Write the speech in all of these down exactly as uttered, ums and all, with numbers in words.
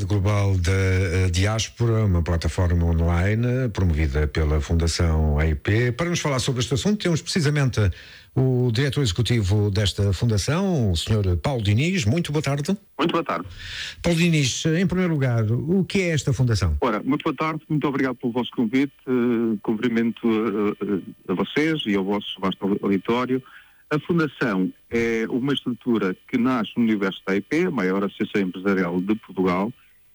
Global da Diáspora, uma plataforma online promovida pela Fundação A I P. Para nos falar sobre este assunto, temos precisamente o diretor executivo desta fundação, o senhor Paulo Diniz. Muito boa tarde. Muito boa tarde. Paulo Diniz, em primeiro lugar, o que é esta fundação? Ora, muito boa tarde, muito obrigado pelo vosso convite, uh, cumprimento uh, a vocês e ao vosso vasto auditório. A Fundação é uma estrutura que nasce no universo da A I P, a maior associação empresarial de Portugal,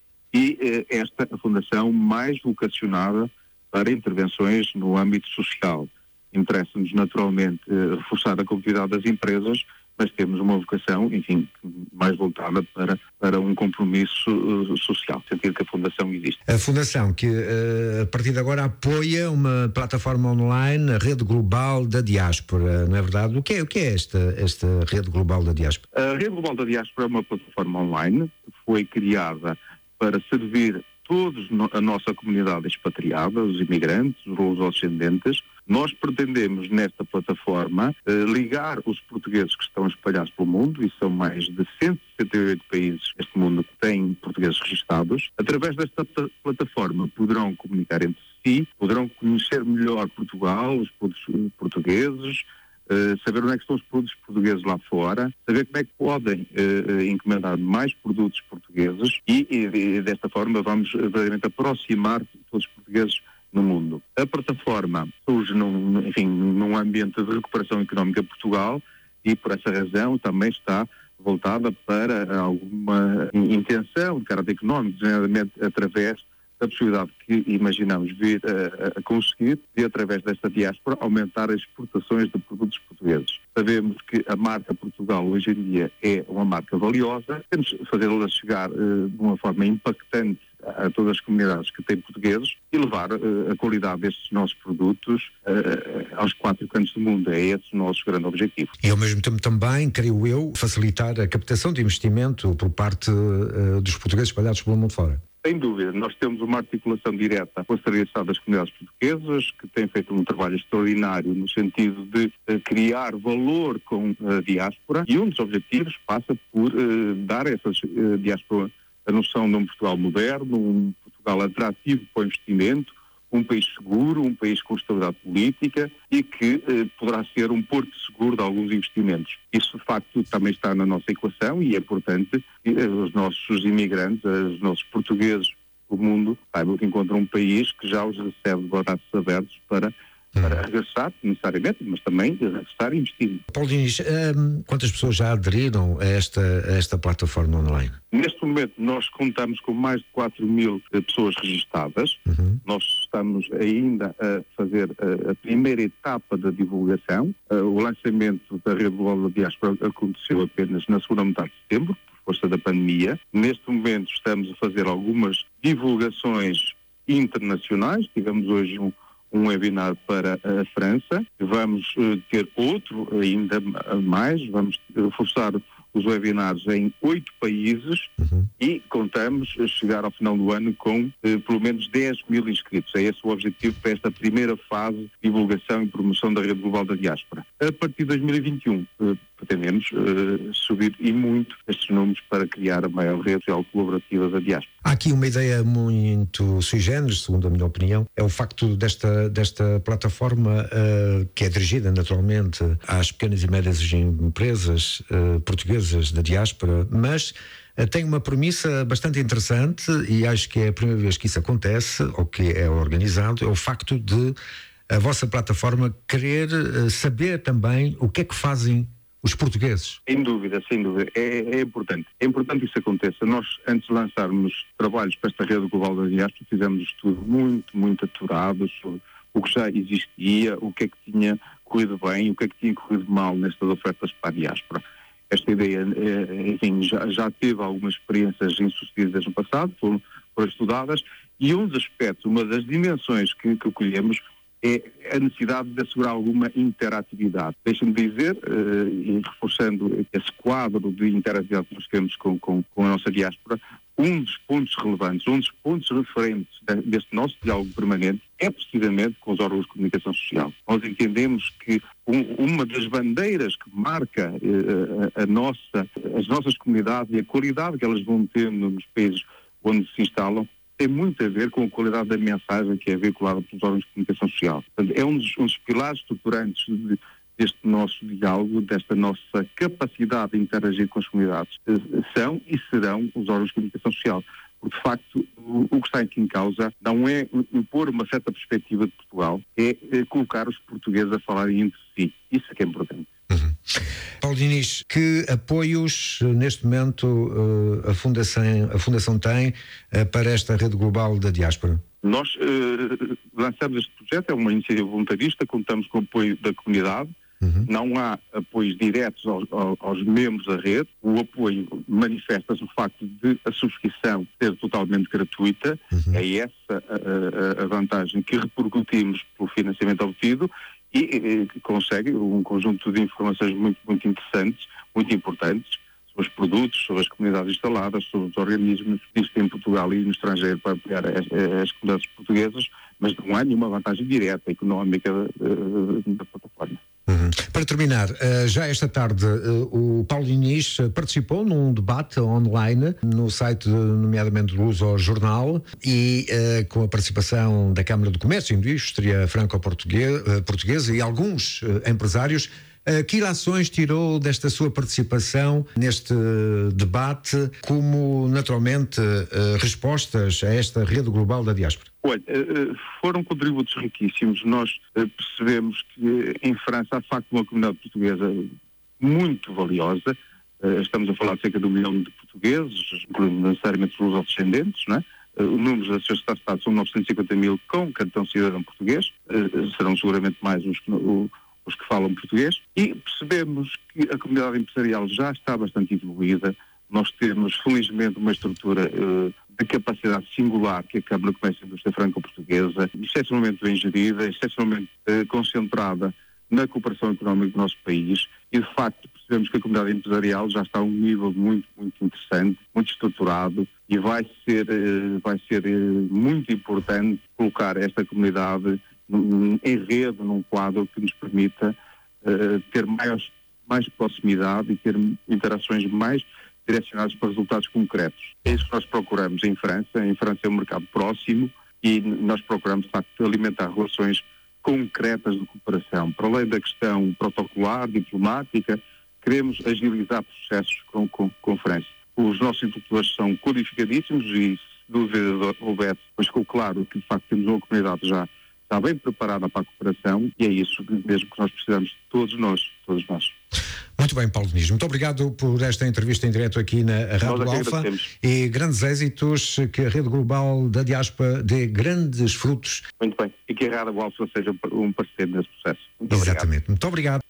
e uh, esta é a Fundação mais vocacionada para intervenções no âmbito social. Interessa-nos naturalmente uh, reforçar a competitividade das empresas, mas temos uma vocação, enfim, mais voltada para, para um compromisso uh, social, sentido que a Fundação existe. A Fundação que, uh, a partir de agora, apoia uma plataforma online, a Rede Global da Diáspora, não é verdade? O que é, o que é esta, esta Rede Global da Diáspora? A Rede Global da Diáspora é uma plataforma online que foi criada para servir todos a nossa comunidade expatriada, os imigrantes, os luso-descendentes. Nós pretendemos, nesta plataforma, eh, ligar os portugueses que estão espalhados pelo mundo, e são mais de cento e sessenta e oito países neste mundo que têm portugueses registados. Através desta p- plataforma poderão comunicar entre si, poderão conhecer melhor Portugal, os produtos portugueses, eh, saber onde é que estão os produtos portugueses lá fora, saber como é que podem eh, encomendar mais produtos portugueses e, e, e desta forma vamos verdadeiramente aproximar todos os portugueses no mundo. A plataforma surge num, enfim, num ambiente de recuperação económica de Portugal e por essa razão também está voltada para alguma intenção de caráter económico, generalmente através da possibilidade que imaginamos vir a, a conseguir de, através desta diáspora, aumentar as exportações de produtos portugueses. Sabemos que a marca Portugal hoje em dia é uma marca valiosa, temos de fazê-la chegar uh, de uma forma impactante a todas as comunidades que têm portugueses e levar uh, a qualidade destes nossos produtos uh, aos quatro cantos do mundo. É esse o nosso grande objetivo. E ao mesmo tempo também, creio eu, facilitar a captação de investimento por parte uh, dos portugueses espalhados pelo mundo fora. Sem dúvida, nós temos uma articulação direta com a Secretaria de Estado das Comunidades Portuguesas, que tem feito um trabalho extraordinário no sentido de uh, criar valor com a diáspora, e um dos objetivos passa por uh, dar a essa uh, diáspora a noção de um Portugal moderno, um Portugal atrativo para o investimento, um país seguro, um país com estabilidade política e que eh, poderá ser um porto seguro de alguns investimentos. Isso, de facto, também está na nossa equação e é importante que eh, os nossos imigrantes, os nossos portugueses do mundo, saibam que encontram um país que já os recebe de braços abertos para para regressar, necessariamente, mas também regressar e investir. Paulo Diniz, hum, quantas pessoas já aderiram a esta, a esta plataforma online? Neste momento nós contamos com mais de quatro mil pessoas registadas. Uhum. Nós estamos ainda a fazer a, a primeira etapa da divulgação. Uh, o lançamento da Rede Global da Diáspora aconteceu apenas na segunda metade de setembro, por força da pandemia. Neste momento estamos a fazer algumas divulgações internacionais. Tivemos hoje um um webinar para a França, vamos uh, ter outro ainda mais, vamos reforçar os webinars em oito países uhum. e contamos chegar ao final do ano com uh, pelo menos dez mil inscritos. É esse o objetivo para esta primeira fase de divulgação e promoção da Rede Global da Diáspora. A partir de dois mil e vinte e um, uh, pretendemos uh, subir e muito estes números para criar a maior rede social colaborativa da diáspora. Há aqui uma ideia muito sui generis, segundo a minha opinião, é o facto desta, desta plataforma uh, que é dirigida naturalmente às pequenas e médias empresas uh, portuguesas da diáspora, mas uh, tem uma premissa bastante interessante e acho que é a primeira vez que isso acontece, ou que é organizado, é o facto de a vossa plataforma querer uh, saber também o que é que fazem os portugueses. Sem dúvida, sem dúvida. É, é importante. É importante que isso aconteça. Nós, antes de lançarmos trabalhos para esta Rede Global da Diáspora, fizemos um estudo muito, muito aturado sobre o que já existia, o que é que tinha corrido bem, o que é que tinha corrido mal nestas ofertas para a diáspora. Esta ideia, enfim, já, já teve algumas experiências insucedidas no passado, foram, foram estudadas, e um dos aspectos, uma das dimensões que, que colhemos é a necessidade de assegurar alguma interatividade. Deixem-me dizer, uh, e reforçando esse quadro de interatividade que nós temos com, com, com a nossa diáspora, um dos pontos relevantes, um dos pontos referentes deste nosso diálogo permanente é precisamente com os órgãos de comunicação social. Nós entendemos que um, uma das bandeiras que marca uh, a, a nossa, as nossas comunidades e a qualidade que elas vão tendo nos países onde capacidade da mensagem que é veiculada pelos órgãos de comunicação social. Portanto, é um dos, um dos pilares estruturantes de, deste nosso diálogo, desta nossa capacidade de interagir com as comunidades. São e serão os órgãos de comunicação social. Porque, de facto, o, o que está aqui em causa não é impor uma certa perspectiva de Portugal, é, é colocar os portugueses a falarem entre si. Isso é que é importante. Uhum. Paulo Diniz, que apoios neste momento a Fundação, a Fundação tem para esta rede global da diáspora? Nós uh, lançamos este projeto, é uma iniciativa voluntarista, contamos com o apoio da comunidade. Uhum. Não há apoios diretos aos, aos membros da rede. O apoio manifesta-se no facto de a subscrição ser totalmente gratuita. Uhum. É essa a, a, a vantagem que repercutimos pelo financiamento obtido e, e consegue um conjunto de informações muito, muito interessantes, muito importantes, sobre os produtos, sobre as comunidades instaladas, sobre os organismos que existem em Portugal e no estrangeiro para apoiar as, as comunidades portuguesas, mas não há nenhuma vantagem direta económica uh, da plataforma. Uhum. Para terminar, já esta tarde o Paulo Diniz participou num debate online no site, nomeadamente do Luso Jornal, e com a participação da Câmara do Comércio e Indústria Franco-Portuguesa e alguns empresários. Que ilações tirou desta sua participação neste debate como, naturalmente, respostas a esta rede global da diáspora? Olha, foram contributos riquíssimos. Nós percebemos que em França há de facto uma comunidade portuguesa muito valiosa. Estamos a falar de cerca de um milhão de portugueses, não necessariamente os descendentes, não é? O número da sociedade de Estado são novecentos e cinquenta mil com cartão cidadão português. Serão seguramente mais os que... os que falam português, e percebemos que a comunidade empresarial já está bastante evoluída. Nós temos, felizmente, uma estrutura uh, de capacidade singular que é a Câmara de Comércio e Indústria Franco-Portuguesa, excepcionalmente bem gerida, excepcionalmente uh, concentrada na cooperação económica do nosso país, e de facto percebemos que a comunidade empresarial já está a um nível muito, muito interessante, muito estruturado, e vai ser, uh, vai ser uh, muito importante colocar esta comunidade em rede, num quadro que nos permita uh, ter mais, mais proximidade e ter interações mais direcionadas para resultados concretos. É isso que nós procuramos em França. Em França é um mercado próximo e nós procuramos, de facto, alimentar relações concretas de cooperação. Para além da questão protocolar, diplomática, queremos agilizar processos com, com, com França. Os nossos interlocutores são codificadíssimos e, se dúvida houvesse, mas ficou claro que, de facto, temos uma comunidade já está bem preparada para a cooperação, e é isso mesmo que nós precisamos de todos nós, todos nós. Muito bem, Paulo Diniz, muito obrigado por esta entrevista em direto aqui na Rádio Alfa, e grandes êxitos, que a Rede Global da Diáspora dê grandes frutos. Muito bem, e que a Rádio Alfa seja um parceiro nesse processo. Muito Exatamente, obrigado. Muito obrigado.